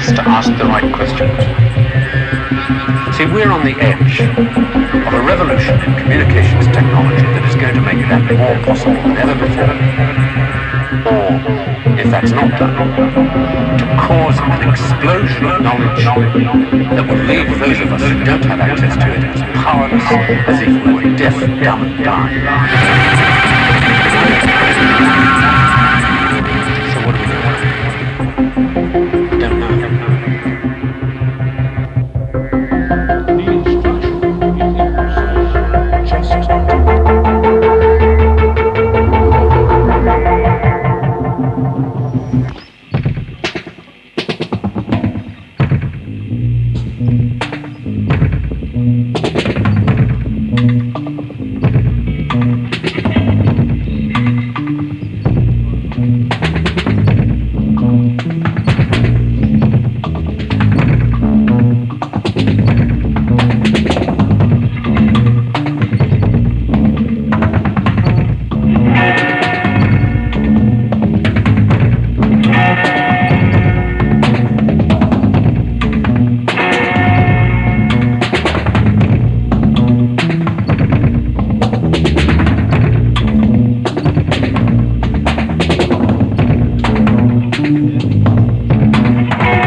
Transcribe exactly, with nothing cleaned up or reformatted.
us to ask the right questions. See, we're on the edge of a revolution in communications technology that is going to make that more possible than ever before. Or, if that's not done, to cause an explosion of knowledge that will leave those of us who don't have access to it as powerless as if we were deaf, dumb, and blind. So what do we